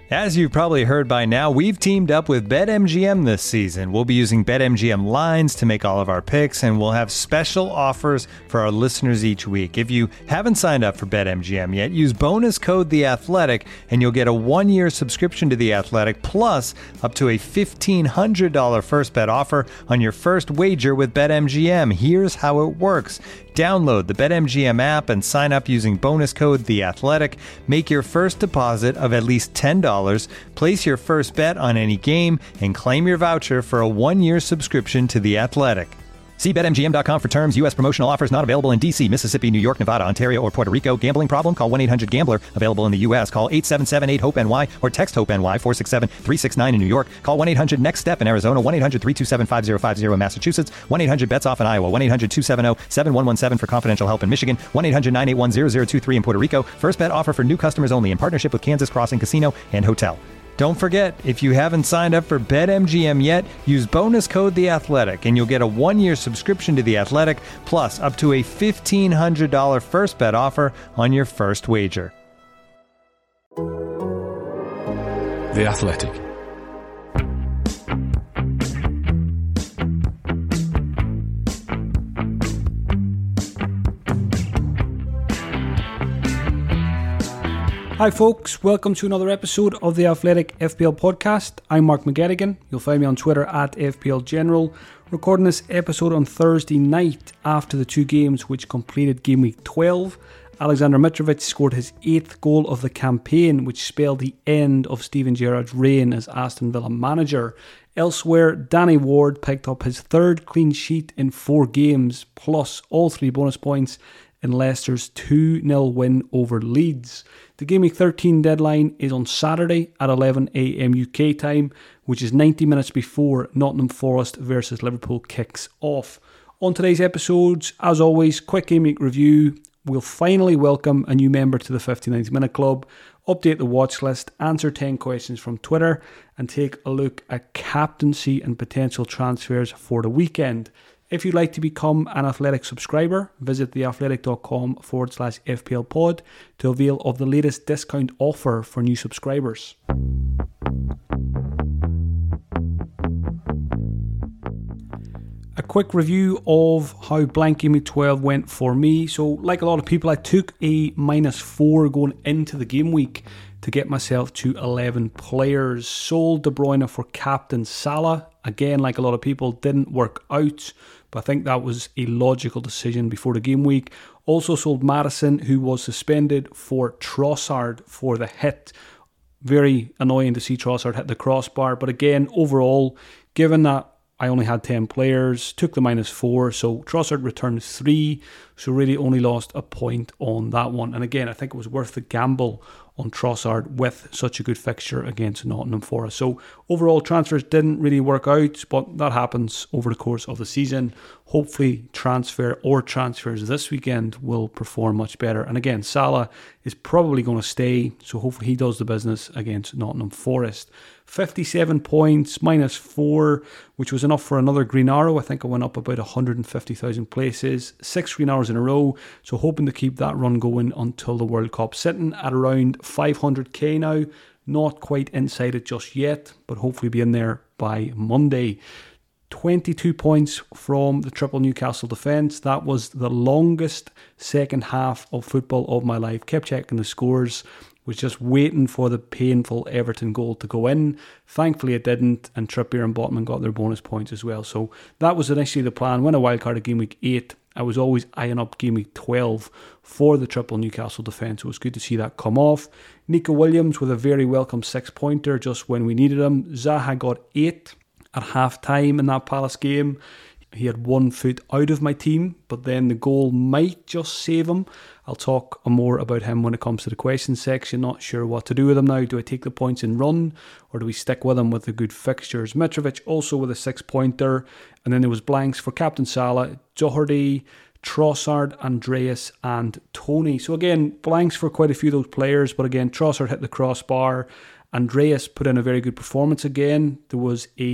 As you've probably heard by now, we've teamed up with BetMGM this season. We'll be using BetMGM lines to make all of our picks, and we'll have special offers for our listeners each week. If you haven't signed up for BetMGM yet, use bonus code The Athletic, and you'll get a 1-year subscription to The Athletic, plus up to a $1,500 first bet offer on your first wager with BetMGM. Here's how it works. Download the BetMGM app and sign up using bonus code The Athletic. Make your first deposit of at least $10. Place your first bet on any game and claim your voucher for a 1-year subscription to The Athletic. See BetMGM.com for terms. U.S. promotional offers not available in D.C., Mississippi, New York, Nevada, Ontario, or Puerto Rico. Gambling problem? Call 1-800-GAMBLER. Available in the U.S. Call 877-8-HOPE-NY or text HOPE-NY 467-369 in New York. Call 1-800-NEXT-STEP in Arizona. 1-800-327-5050 in Massachusetts. 1-800-BETS-OFF in Iowa. 1-800-270-7117 for confidential help in Michigan. 1-800-981-0023 in Puerto Rico. First bet offer for new customers only in partnership with Kansas Crossing Casino and Hotel. Don't forget, if you haven't signed up for BetMGM yet, use bonus code The Athletic, and you'll get a 1-year subscription to The Athletic, plus up to a $1,500 first bet offer on your first wager. The Athletic. Hi folks, welcome to another episode of the Athletic FPL podcast. I'm Mark McGettigan. You'll find me on Twitter at FPL General, recording this episode on Thursday night after the two games which completed game week 12. Alexander Mitrovic scored his 8th goal of the campaign, which spelled the end of Steven Gerrard's reign as Aston Villa manager. Elsewhere, Danny Ward picked up his 3rd clean sheet in 4 games, plus all 3 bonus points in Leicester's 2-0 win over Leeds. The Game Week 13 deadline is on Saturday at 11 a.m. UK time, which is 90 minutes before Nottingham Forest versus Liverpool kicks off. On today's episodes, as always, quick Game Week review. We'll finally welcome a new member to the 59th Minute Club, update the watch list, answer 10 questions from Twitter, and take a look at captaincy and potential transfers for the weekend. If you'd like to become an Athletic subscriber, visit theathletic.com/FPL pod to avail of the latest discount offer for new subscribers. A quick review of how blank Game Week 12 went for me. So, like a lot of people, I took a -4 going into the game week to get myself to 11 players. Sold De Bruyne for captain Salah. Again, like a lot of people, didn't work out, but I think that was a logical decision before the game week. Also sold Maddison, who was suspended, for Trossard for the hit. Very annoying to see Trossard hit the crossbar, but again, overall, given that I only had 10 players, took the -4, so Trossard returned 3, so really only lost a point on that one. And again, I think it was worth the gamble on Trossard with such a good fixture against Nottingham Forest. So overall, transfers didn't really work out, but that happens over the course of the season. Hopefully, transfers this weekend will perform much better. And again, Salah is probably going to stay, so hopefully he does the business against Nottingham Forest. 57 points, -4, which was enough for another green arrow. I think I went up about 150,000 places. 6 green arrows in a row, so hoping to keep that run going until the World Cup. Sitting at around 500k now, not quite inside it just yet, but hopefully be in there by Monday. 22 points from the triple Newcastle defence. That was the longest second half of football of my life. Kept checking the scores. Was just waiting for the painful Everton goal to go in. Thankfully it didn't, and Trippier and Botman got their bonus points as well. So that was initially the plan. When a wildcard at Game Week 8, I was always eyeing up Game Week 12 for the triple Newcastle defence. So it was good to see that come off. Nico Williams with a very welcome 6-pointer just when we needed him. Zaha got 8 at half-time in that Palace game. He had 1 foot out of my team, but then the goal might just save him. I'll talk more about him when it comes to the questions section. Not sure what to do with him now. Do I take the points and run, or do we stick with him with the good fixtures? Mitrovic also with a 6-pointer, and then there was blanks for Captain Salah, Doherty, Trossard, Andreas and Tony. So again, blanks for quite a few of those players, but again, Trossard hit the crossbar. Andreas put in a very good performance again. There was a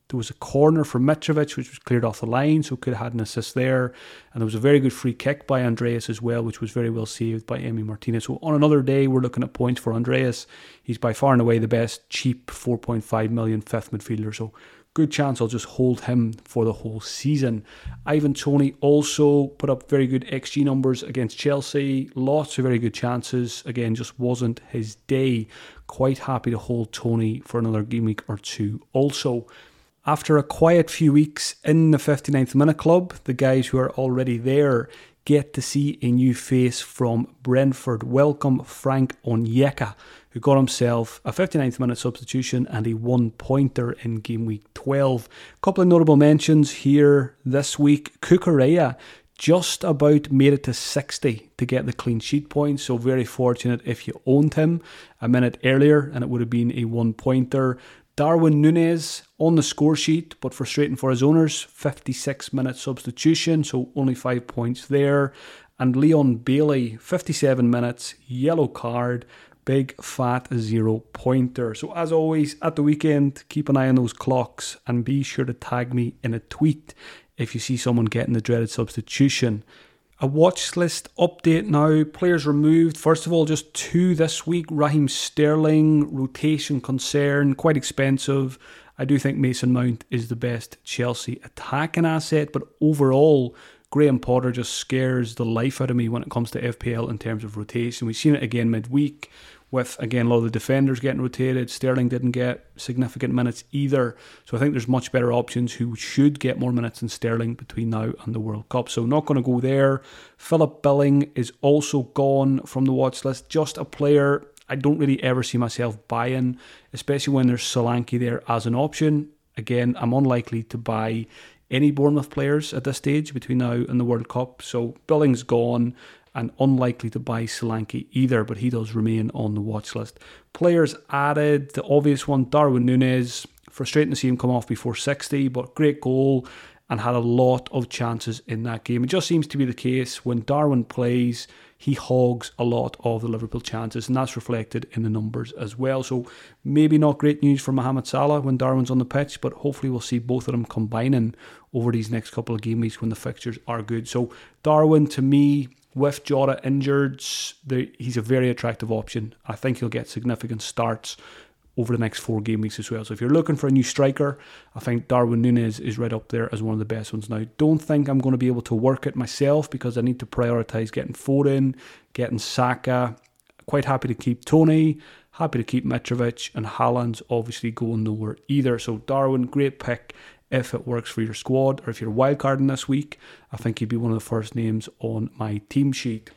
There was a corner for Mitrovic, which was cleared off the line, so could have had an assist there. And there was a very good free kick by Andreas as well, which was very well saved by Emi Martinez. So on another day, we're looking at points for Andreas. He's by far and away the best cheap 4.5 million fifth midfielder. So good chance I'll just hold him for the whole season. Ivan Toney also put up very good XG numbers against Chelsea. Lots of very good chances. Again, just wasn't his day. Quite happy to hold Toney for another game week or two also. After a quiet few weeks in the 59th minute club, the guys who are already there get to see a new face from Brentford. Welcome Frank Onyeka, who got himself a 59th minute substitution and a 1-pointer in game week 12. A couple of notable mentions here this week. Cucurella just about made it to 60 to get the clean sheet points, so very fortunate if you owned him a minute earlier and it would have been a 1-pointer. Darwin Núñez on the score sheet, but frustrating for his owners. 56-minute substitution, so only 5 points there. And Leon Bailey, 57 minutes, yellow card, big fat 0-pointer. So as always, at the weekend, keep an eye on those clocks and be sure to tag me in a tweet if you see someone getting the dreaded substitution. A watch list update now. Players removed. First of all, just 2 this week. Raheem Sterling, rotation concern, quite expensive. I do think Mason Mount is the best Chelsea attacking asset, but overall, Graham Potter just scares the life out of me when it comes to FPL in terms of rotation. We've seen it again midweek with, again, a lot of the defenders getting rotated. Sterling didn't get significant minutes either. So I think there's much better options who should get more minutes than Sterling between now and the World Cup. So not going to go there. Philip Billing is also gone from the watch list. Just a player I don't really ever see myself buying, especially when there's Solanke there as an option. Again, I'm unlikely to buy any Bournemouth players at this stage between now and the World Cup. So Billing's gone and unlikely to buy Solanke either, but he does remain on the watch list. Players added, the obvious one, Darwin Núñez. Frustrating to see him come off before 60, but great goal and had a lot of chances in that game. It just seems to be the case when Darwin plays, he hogs a lot of the Liverpool chances, and that's reflected in the numbers as well. So maybe not great news for Mohamed Salah when Darwin's on the pitch, but hopefully we'll see both of them combining over these next couple of game weeks when the fixtures are good. So Darwin, to me, with Jota injured, he's a very attractive option. I think he'll get significant starts over the next 4 game weeks as well. So if you're looking for a new striker, I think Darwin Núñez is right up there as one of the best ones now. Don't think I'm going to be able to work it myself because I need to prioritise getting Foden, getting Saka. Quite happy to keep Toney, happy to keep Mitrovic, and Haaland's obviously going nowhere either. So Darwin, great pick if it works for your squad, or if you're wildcarding this week, I think he'd be one of the first names on my team sheet.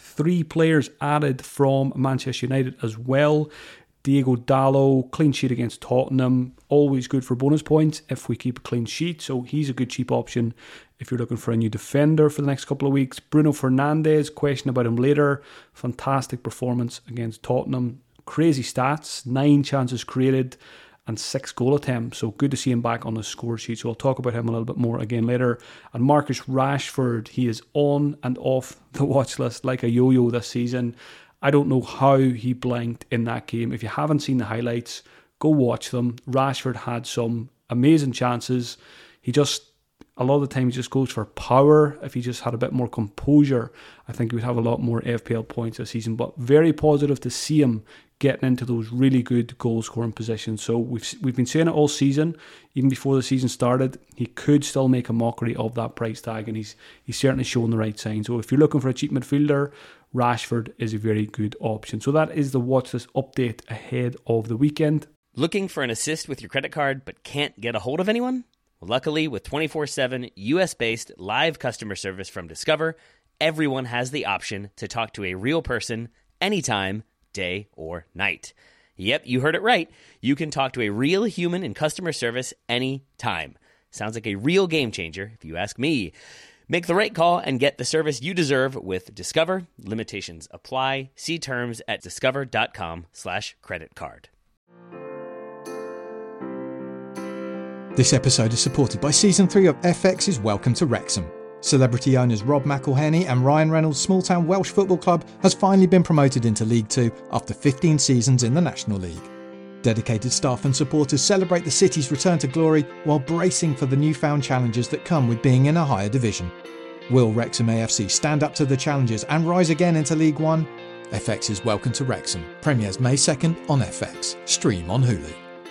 3 players added from Manchester United as well. Diego Dallo, clean sheet against Tottenham, always good for bonus points if we keep a clean sheet, so he's a good cheap option if you're looking for a new defender for the next couple of weeks. Bruno Fernandes, question about him later, fantastic performance against Tottenham, crazy stats, 9 chances created and 6 goal attempts, so good to see him back on the score sheet, so I'll talk about him a little bit more again later. And Marcus Rashford, he is on and off the watch list like a yo-yo this season. I don't know how he blanked in that game. If you haven't seen the highlights, go watch them. Rashford had some amazing chances. A lot of the time he just goes for power. If he just had a bit more composure, I think he would have a lot more FPL points this season. But very positive to see him getting into those really good goal scoring positions. So we've been saying it all season, even before the season started. He could still make a mockery of that price tag, and he's certainly shown the right sign. So if you're looking for a cheap midfielder, Rashford is a very good option. So that is the watch list update ahead of the weekend. Looking for an assist with your credit card but can't get a hold of anyone? Well, luckily, with 24/7 US-based live customer service from Discover, everyone has the option to talk to a real person anytime, day or night. Yep, you heard it right. You can talk to a real human in customer service anytime. Sounds like a real game changer, if you ask me. Make the right call and get the service you deserve with Discover. Limitations apply. See terms at discover.com/creditcard. This episode is supported by Season 3 of FX's Welcome to Wrexham. Celebrity owners Rob McElhenney and Ryan Reynolds' small-town Welsh football club has finally been promoted into League 2 after 15 seasons in the National League. Dedicated staff and supporters celebrate the city's return to glory while bracing for the newfound challenges that come with being in a higher division. Will Wrexham AFC stand up to the challenges and rise again into League One? FX's Welcome to Wrexham premieres May 2nd on FX. Stream on Hulu.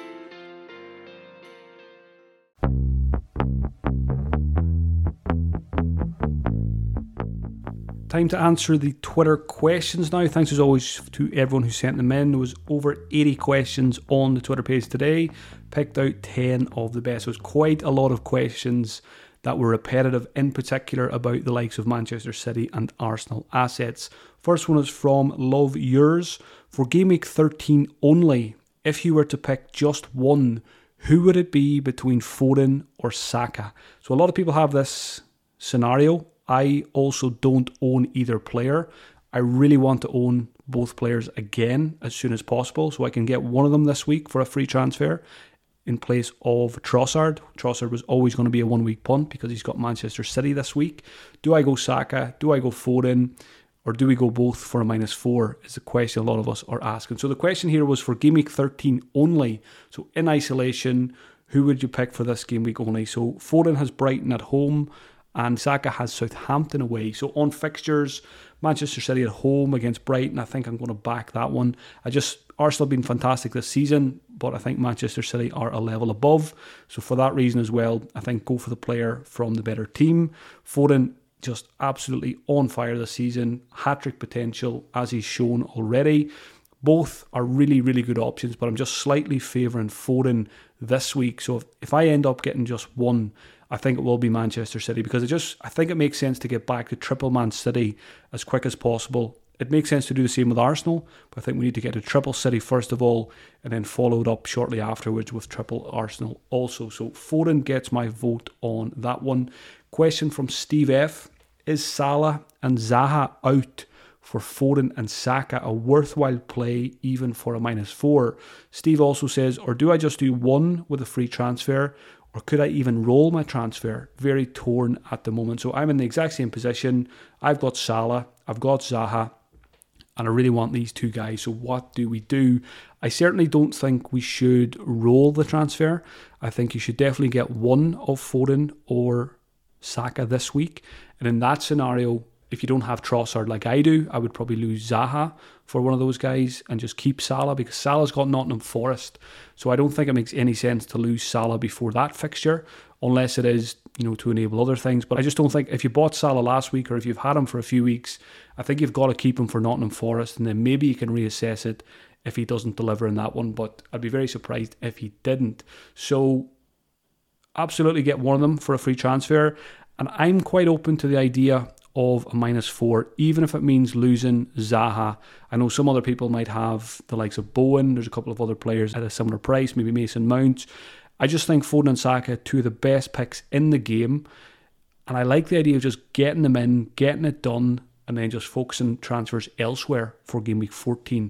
Time to answer the Twitter questions now. Thanks as always to everyone who sent them in. There was over 80 questions on the Twitter page today. Picked out 10 of the best. It was quite a lot of questions that were repetitive, in particular about the likes of Manchester City and Arsenal assets. First one is from Love Yours. For Game Week 13 only, if you were to pick just one, who would it be between Foden or Saka? So a lot of people have this scenario. I also don't own either player. I really want to own both players again as soon as possible so I can get one of them this week for a free transfer in place of Trossard. Trossard was always going to be a 1 week punt because he's got Manchester City this week. Do I go Saka? Do I go Foden? Or do we go both for a -4 is the question a lot of us are asking. So the question here was for Game Week 13 only. So in isolation, who would you pick for this Game Week only? So Foden has Brighton at home and Saka has Southampton away. So on fixtures, Manchester City at home against Brighton, I think I'm going to back that one. Arsenal have been fantastic this season, but I think Manchester City are a level above. So for that reason as well, I think go for the player from the better team. Foden, just absolutely on fire this season. Hat-trick potential, as he's shown already. Both are really, really good options, but I'm just slightly favouring Foden this week. So if I end up getting just one, I think it will be Manchester City because I think it makes sense to get back to triple Man City as quick as possible. It makes sense to do the same with Arsenal, but I think we need to get to triple City first of all and then followed up shortly afterwards with triple Arsenal also. So Foden gets my vote on that one. Question from Steve F. Is Salah and Zaha out for Foden and Saka a worthwhile play even for a -4? Steve also says, or do I just do one with a free transfer? Or could I even roll my transfer? Very torn at the moment. So I'm in the exact same position. I've got Salah, I've got Zaha, and I really want these two guys. So what do we do? I certainly don't think we should roll the transfer. I think you should definitely get one of Foden or Saka this week. And in that scenario, if you don't have Trossard like I do, I would probably lose Zaha for one of those guys and just keep Salah because Salah's got Nottingham Forest. So I don't think it makes any sense to lose Salah before that fixture unless it is, to enable other things. But I just don't think if you bought Salah last week or if you've had him for a few weeks, I think you've got to keep him for Nottingham Forest and then maybe you can reassess it if he doesn't deliver in that one. But I'd be very surprised if he didn't. So absolutely get one of them for a free transfer. And I'm quite open to the idea of a -4, even if it means losing Zaha. I know some other people might have the likes of Bowen. There's a couple of other players at a similar price, maybe Mason Mount. I just think Foden and Saka, two of the best picks in the game. And I like the idea of just getting them in, getting it done, and then just focusing transfers elsewhere for Game Week 14.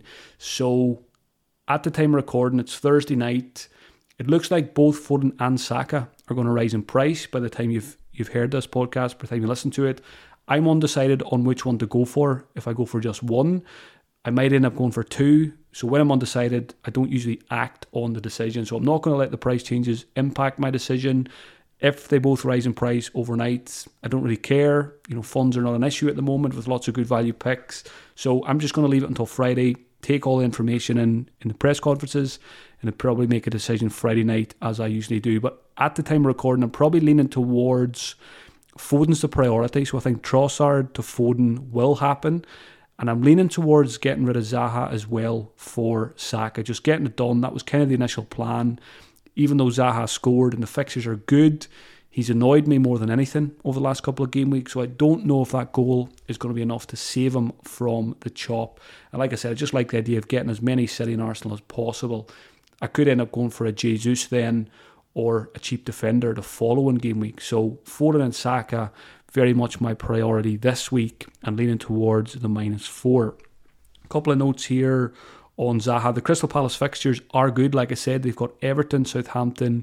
So at the time of recording, it's Thursday night. It looks like both Foden and Saka are going to rise in price by the time you've heard this podcast, by the time you listen to it. I'm undecided on which one to go for. If I go for just one, I might end up going for two. So when I'm undecided, I don't usually act on the decision. So I'm not going to let the price changes impact my decision. If they both rise in price overnight, I don't really care. Funds are not an issue at the moment with lots of good value picks. So I'm just going to leave it until Friday, take all the information in the press conferences, and I'd probably make a decision Friday night as I usually do. But at the time of recording, I'm probably leaning towards Foden's the priority, so I think Trossard to Foden will happen. And I'm leaning towards getting rid of Zaha as well for Saka, just getting it done. That was kind of the initial plan. Even though Zaha scored and the fixtures are good, he's annoyed me more than anything over the last couple of game weeks, so I don't know if that goal is going to be enough to save him from the chop. And like I said, I just like the idea of getting as many City and Arsenal as possible. I could end up going for a Jesus then, or a cheap defender to follow in game week. So Foden and Saka, very much my priority this week and leaning towards the -4. A couple of notes here on Zaha. The Crystal Palace fixtures are good. Like I said, they've got Everton, Southampton,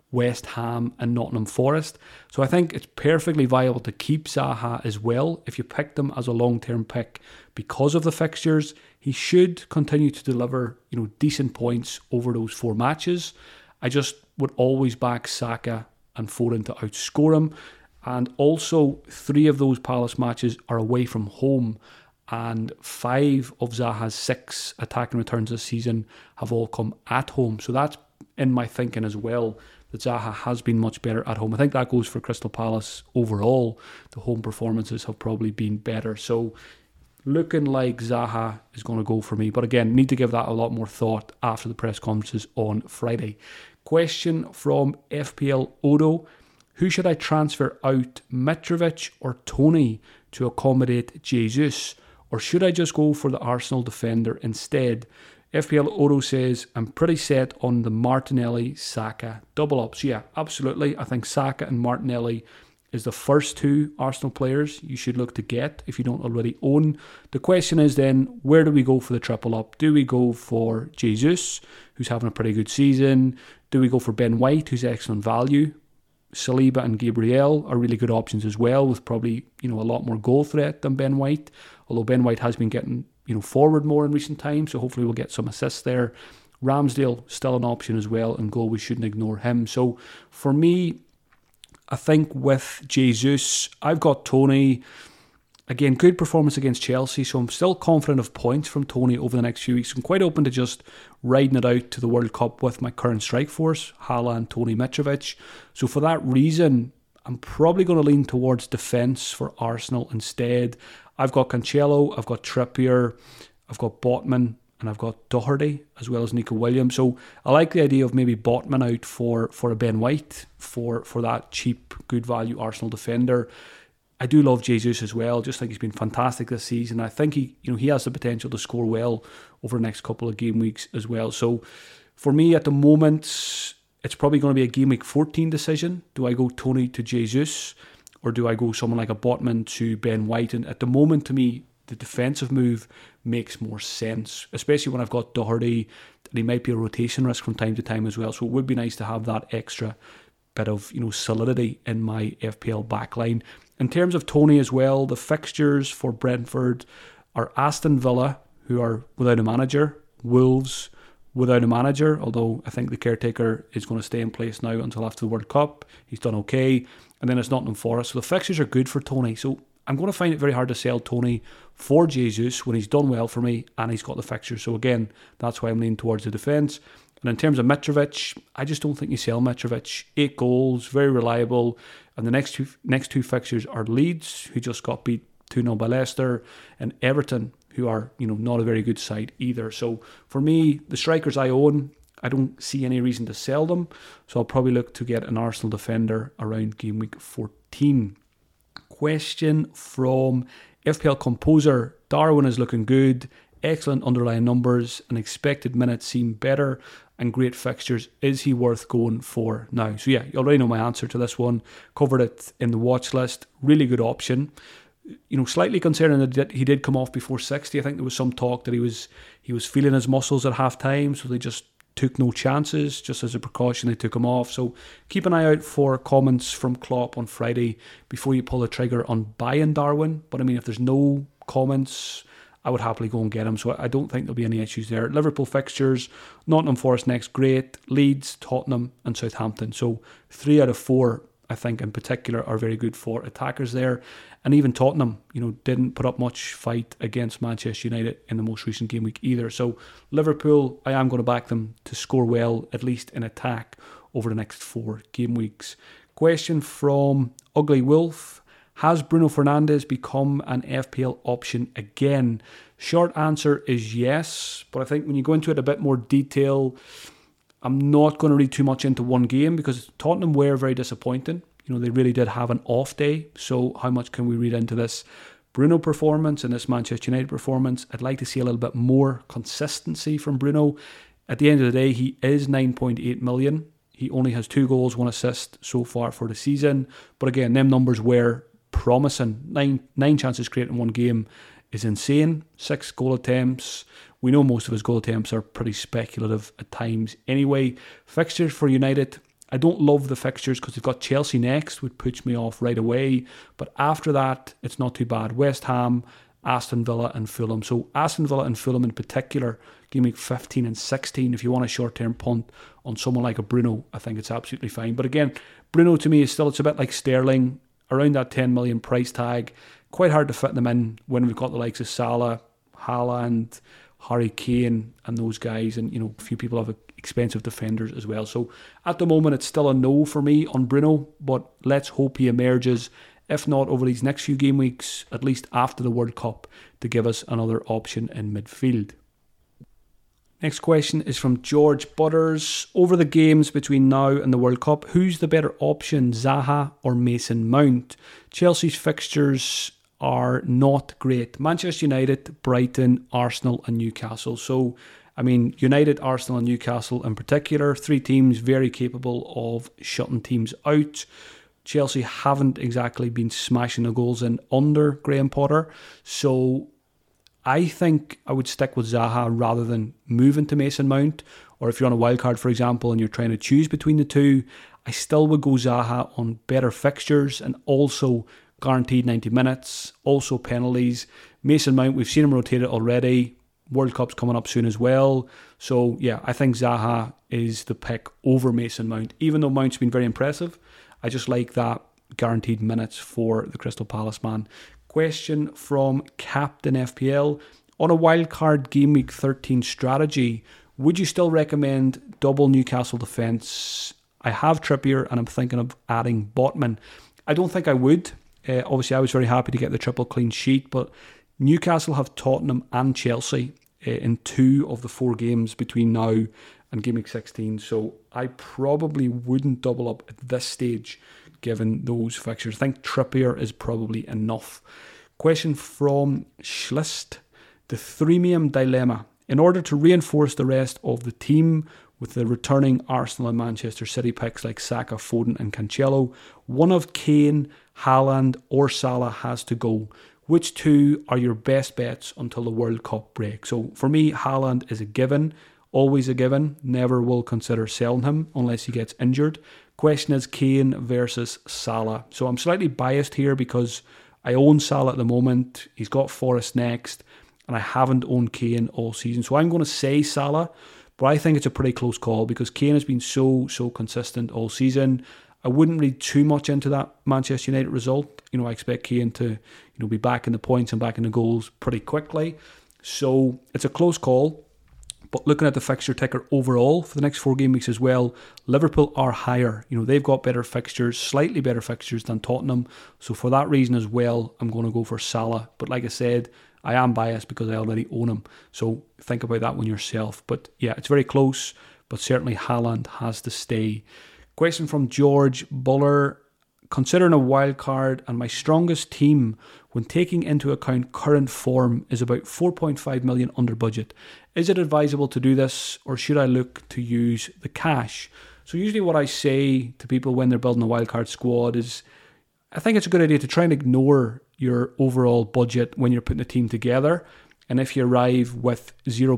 West Ham and Nottingham Forest. So I think it's perfectly viable to keep Zaha as well if you pick them as a long-term pick because of the fixtures. He should continue to deliver, decent points over those 4 matches. I just would always back Saka and Foden to outscore him. And also 3 of those Palace matches are away from home, and 5 of Zaha's 6 attacking returns this season have all come at home. So that's in my thinking as well, that Zaha has been much better at home. I think that goes for Crystal Palace overall. The home performances have probably been better. So looking like Zaha is going to go for me. But again, need to give that a lot more thought after the press conferences on Friday. Question from FPL Odo. Who should I transfer out, Mitrovic or Toney, to accommodate Jesus? Or should I just go for the Arsenal defender instead? FPL Odo says, I'm pretty set on the Martinelli-Saka double up. So yeah, absolutely. I think Saka and Martinelli is the first 2 Arsenal players you should look to get if you don't already own. The question is then, where do we go for the triple up? Do we go for Jesus, who's having a pretty good season? Do we go for Ben White, who's excellent value? Saliba and Gabriel are really good options as well, with probably a lot more goal threat than Ben White. Although Ben White has been getting forward more in recent times, so hopefully we'll get some assists there. Ramsdale still an option as well, and goal, we shouldn't ignore him. So for me, I think with Jesus, I've got Toney. Again, good performance against Chelsea, so I'm still confident of points from Toney over the next few weeks. I'm quite open to just riding it out to the World Cup with my current strike force, Haaland, Toney, Mitrovic. So for that reason, I'm probably going to lean towards defence for Arsenal instead. I've got Cancelo, I've got Trippier, I've got Botman, and I've got Doherty as well as Nico Williams. So I like the idea of maybe Botman out for a Ben White for that cheap, good value Arsenal defender. I do love Jesus as well. Just think he's been fantastic this season. I think he has the potential to score well over the next couple of game weeks as well. So for me at the moment, it's probably going to be a game week 14 decision. Do I go Toney to Jesus, or do I go someone like a Botman to Ben White? And at the moment, to me, the defensive move makes more sense, especially when I've got Doherty, and he might be a rotation risk from time to time as well. So it would be nice to have that extra bit of solidity in my FPL backline. In terms of Toney as well, the fixtures for Brentford are Aston Villa, who are without a manager, Wolves without a manager, although I think the caretaker is going to stay in place now until after the World Cup. He's done okay. And then it's Nottingham Forest. So the fixtures are good for Toney. So I'm going to find it very hard to sell Toney for Jesus when he's done well for me and he's got the fixtures. So again, that's why I'm leaning towards the defence. And in terms of Mitrovic, I just don't think you sell Mitrovic. 8 goals, very reliable. And the next two fixtures are Leeds, who just got beat 2-0 by Leicester, and Everton, who are not a very good side either. So for me, the strikers I own, I don't see any reason to sell them. So I'll probably look to get an Arsenal defender around game week 14. Question from FPL Composer. Darwin is looking good. Excellent underlying numbers and expected minutes seem better and great fixtures. Is he worth going for now? So yeah, you already know my answer to this one. Covered it in the watch list. Really good option. Slightly concerning that he did come off before 60. I think there was some talk that he was feeling his muscles at half time, so they just took no chances. Just as a precaution, they took him off. So keep an eye out for comments from Klopp on Friday before you pull the trigger on buying Darwin. But I mean, if there's no comments, I would happily go and get him. So I don't think there'll be any issues there. Liverpool fixtures, Nottingham Forest next, great. Leeds, Tottenham and Southampton. So 3 out of 4, I think in particular, are very good for attackers there. And even Tottenham, didn't put up much fight against Manchester United in the most recent game week either. So Liverpool, I am going to back them to score well, at least in attack, over the next 4 game weeks. Question from Ugly Wolf. Has Bruno Fernandes become an FPL option again? Short answer is yes, but I think when you go into it a bit more detail, I'm not going to read too much into one game because Tottenham were very disappointing. They really did have an off day, so how much can we read into this Bruno performance and this Manchester United performance? I'd like to see a little bit more consistency from Bruno. At the end of the day, he is 9.8 million. He only has 2 goals, 1 assist so far for the season. But again, them numbers were promising. Nine chances created in one game is insane. 6 goal attempts. We know most of his goal attempts are pretty speculative at times anyway. Fixtures for United I don't love the fixtures because they've got Chelsea next, which puts me off right away. But after that, it's not too bad. West Ham, Aston Villa and Fulham. So Aston Villa and Fulham in particular, game week 15 and 16, if you want a short-term punt on someone like a Bruno, I think it's absolutely fine. But again, Bruno to me is still, it's a bit like Sterling, around that 10 million price tag. Quite hard to fit them in when we've got the likes of Salah, Haaland, Harry Kane and those guys, and a few people have expensive defenders as well. So at the moment it's still a no for me on Bruno, but let's hope he emerges, if not over these next few game weeks, at least after the World Cup, to give us another option in midfield. Next question is from George Butters. Over the games between now and the World Cup, who's the better option, Zaha or Mason Mount? Chelsea's fixtures are not great. Manchester United, Brighton, Arsenal and Newcastle. So, United, Arsenal and Newcastle in particular, 3 teams very capable of shutting teams out. Chelsea haven't exactly been smashing the goals in under Graham Potter. So I think I would stick with Zaha rather than moving to Mason Mount. Or if you're on a wildcard, for example, and you're trying to choose between the two, I still would go Zaha on better fixtures and also guaranteed 90 minutes, also penalties. Mason Mount, we've seen him rotated already. World Cup's coming up soon as well. So yeah, I think Zaha is the pick over Mason Mount. Even though Mount's been very impressive, I just like that guaranteed minutes for the Crystal Palace man. Question from Captain FPL. On a wildcard game week 13 strategy, would you still recommend double Newcastle defence? I have Trippier and I'm thinking of adding Botman. I don't think I would. Obviously, I was very happy to get the triple clean sheet, but Newcastle have Tottenham and Chelsea in 2 of the 4 games between now and game week 16. So I probably wouldn't double up at this stage given those fixtures. I think Trippier is probably enough. Question from Schlist. The Threemium Dilemma. In order to reinforce the rest of the team with the returning Arsenal and Manchester City picks like Saka, Foden and Cancelo, one of Kane, Haaland or Salah has to go. Which 2 are your best bets until the World Cup break? So for me, Haaland is a given, always a given. Never will consider selling him unless he gets injured. Question is Kane versus Salah. So I'm slightly biased here because I own Salah at the moment. He's got Forest next and I haven't owned Kane all season. So I'm going to say Salah, but I think it's a pretty close call because Kane has been so consistent all season. I wouldn't read too much into that Manchester United result. I expect Kane to, be back in the points and back in the goals pretty quickly. So it's a close call. But looking at the fixture ticker overall for the next 4 game weeks as well, Liverpool are higher. They've got better fixtures, slightly better fixtures than Tottenham. So for that reason as well, I'm going to go for Salah. But like I said, I am biased because I already own him. So think about that one yourself. But yeah, it's very close. But certainly Haaland has to stay. Question from George Buller. Considering a wild card and my strongest team when taking into account current form is about 4.5 million under budget. Is it advisable to do this or should I look to use the cash? So usually what I say to people when they're building a wildcard squad is I think it's a good idea to try and ignore your overall budget when you're putting a team together. And if you arrive with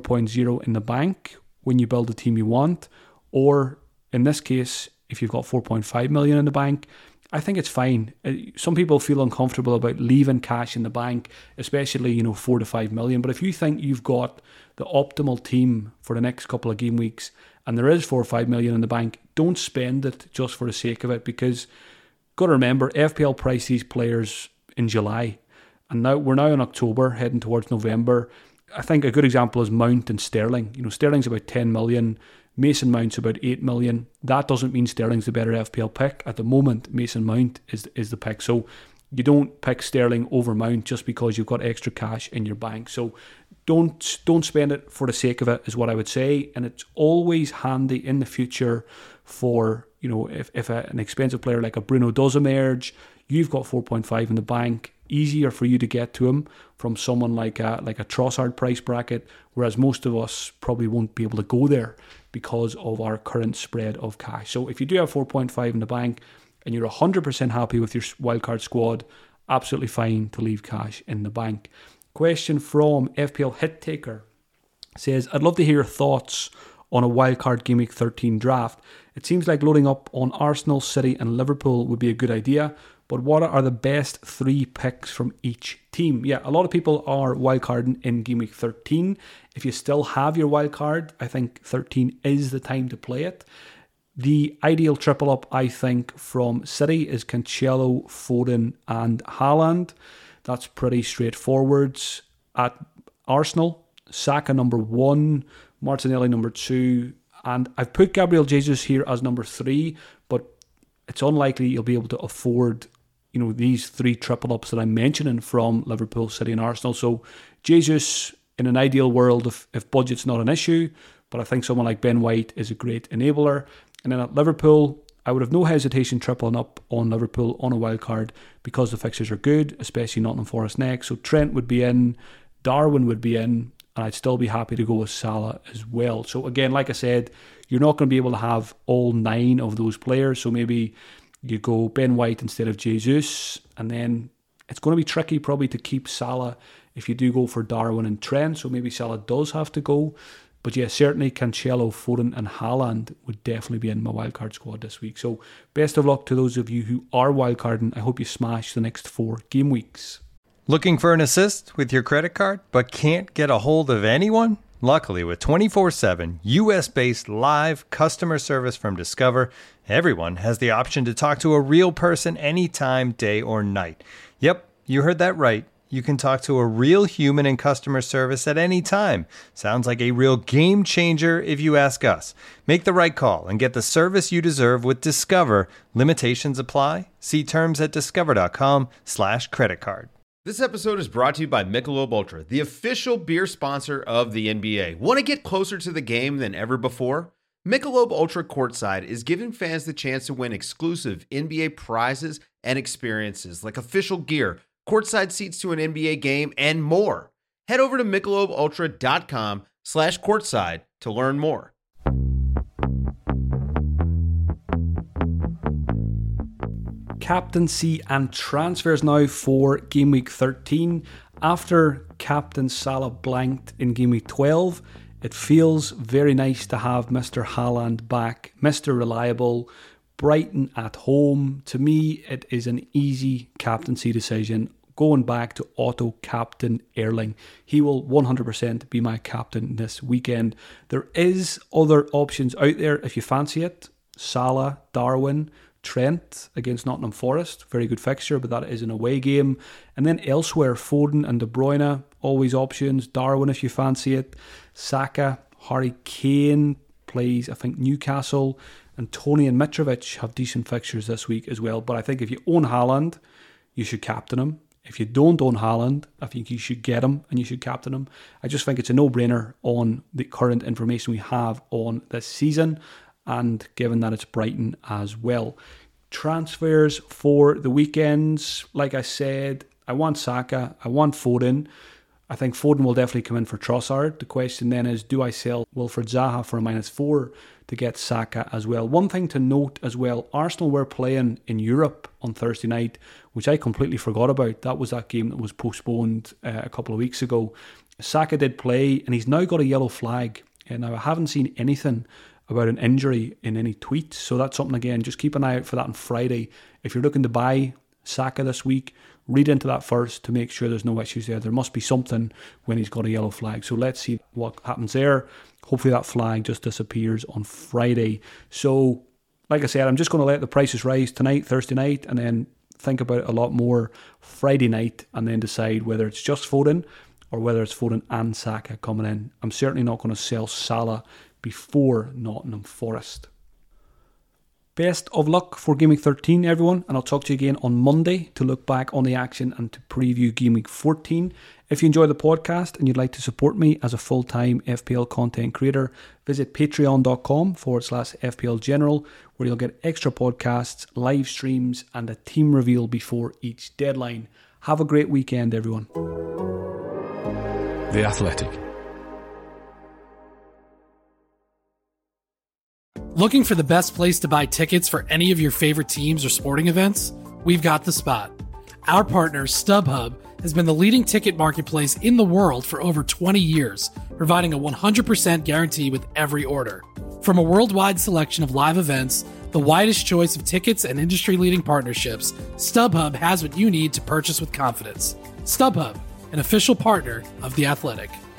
0.0 in the bank when you build the team you want, or in this case, if you've got 4.5 million in the bank, I think it's fine. Some people feel uncomfortable about leaving cash in the bank, especially 4 to 5 million. But if you think you've got the optimal team for the next couple of game weeks and there is 4 or 5 million in the bank, don't spend it just for the sake of it, because got to remember, FPL priced these players in July and now we're now in October heading towards November. I think a good example is Mount and Sterling. Sterling's about 10 million. Mason Mount's about 8 million. That doesn't mean Sterling's the better FPL pick. At the moment, Mason Mount is the pick. So you don't pick Sterling over Mount just because you've got extra cash in your bank. So don't spend it for the sake of it, is what I would say. And it's always handy in the future for, if an expensive player like a Bruno does emerge, you've got 4.5 in the bank. Easier for you to get to him from someone like a Trossard price bracket, whereas most of us probably won't be able to go there because of our current spread of cash. So if you do have 4.5 in the bank and you're 100% happy with your wildcard squad, absolutely fine to leave cash in the bank. Question from FPL Hit Taker says, I'd love to hear your thoughts on a wildcard Game Week 13 draft. It seems like loading up on Arsenal, City and Liverpool would be a good idea, but what are the best 3 picks from each team? Yeah, a lot of people are wildcarding in Game Week 13. If you still have your wildcard, I think 13 is the time to play it. The ideal triple up, I think, from City is Cancelo, Foden and Haaland. That's pretty straightforward. At Arsenal, Saka number 1, Martinelli number 2, and I've put Gabriel Jesus here as number 3, but it's unlikely you'll be able to afford, these 3 triple ups that I'm mentioning from Liverpool, City and Arsenal. So Jesus, in an ideal world, if budget's not an issue, but I think someone like Ben White is a great enabler. And then at Liverpool, I would have no hesitation tripling up on Liverpool on a wild card because the fixtures are good, especially Nottingham Forest next. So Trent would be in, Darwin would be in, and I'd still be happy to go with Salah as well. So again, like I said, you're not going to be able to have all 9 of those players. So maybe you go Ben White instead of Jesus, and then it's going to be tricky probably to keep Salah if you do go for Darwin and Trent. So maybe Salah does have to go. But yeah, certainly Cancelo, Foden and Haaland would definitely be in my wildcard squad this week. So best of luck to those of you who are wildcarding. I hope you smash the next 4 game weeks. Looking for an assist with your credit card but can't get a hold of anyone? Luckily, with 24/7 US-based live customer service from Discover, everyone has the option to talk to a real person anytime, day or night. Yep, you heard that right. You can talk to a real human in customer service at any time. Sounds like a real game changer if you ask us. Make the right call and get the service you deserve with Discover. Limitations apply. See terms at discover.com/creditcard. This episode is brought to you by Michelob Ultra, the official beer sponsor of the NBA. Want to get closer to the game than ever before? Michelob Ultra Courtside is giving fans the chance to win exclusive NBA prizes and experiences like official gear, courtside seats to an NBA game, and more. Head over to MichelobUltra.com/courtside to learn more. Captaincy and transfers now for Game Week 13. After Captain Salah blanked in Game Week 12, it feels very nice to have Mr. Haaland back, Mr. Reliable, Brighton at home. To me, it is an easy captaincy decision. Going back to auto-captain Erling. He will 100% be my captain this weekend. There is other options out there if you fancy it. Salah, Darwin, Trent against Nottingham Forest. Very good fixture, but that is an away game. And then elsewhere, Foden and De Bruyne, always options. Darwin if you fancy it. Saka, Harry Kane plays, I think, Newcastle. And Tony and Mitrovic have decent fixtures this week as well. But I think if you own Haaland, you should captain him. If you don't own Haaland, I think you should get him and you should captain him. I just think it's a no-brainer on the current information we have on this season, and given that it's Brighton as well. Transfers for the weekends, like I said, I want Saka, I want Foden. I think Foden will definitely come in for Trossard. The question then is, do I sell Wilfred Zaha for a -4 to get Saka as well? One thing to note as well, Arsenal were playing in Europe on Thursday night, which I completely forgot about. That was that game that was postponed a couple of weeks ago. Saka did play, and he's now got a yellow flag. Now, I haven't seen anything about an injury in any tweets, so that's something, again, just keep an eye out for that on Friday. If you're looking to buy Saka this week, read into that first to make sure there's no issues there. There must be something when he's got a yellow flag. So let's see what happens there. Hopefully that flag just disappears on Friday. So, like I said, I'm just going to let the prices rise tonight, Thursday night, and then think about it a lot more Friday night, and then decide whether it's just Foden or whether it's Foden and Saka coming in. I'm certainly not going to sell Salah before Nottingham Forest. Best of luck for Game Week 13, everyone, and I'll talk to you again on Monday to look back on the action and to preview Game Week 14. If you enjoy the podcast and you'd like to support me as a full-time FPL content creator, visit patreon.com/FPL General, where you'll get extra podcasts, live streams, and a team reveal before each deadline. Have a great weekend, everyone. The Athletic. Looking for the best place to buy tickets for any of your favorite teams or sporting events? We've got the spot. Our partner, StubHub, has been the leading ticket marketplace in the world for over 20 years, providing a 100% guarantee with every order. From a worldwide selection of live events, the widest choice of tickets, and industry-leading partnerships, StubHub has what you need to purchase with confidence. StubHub, an official partner of The Athletic.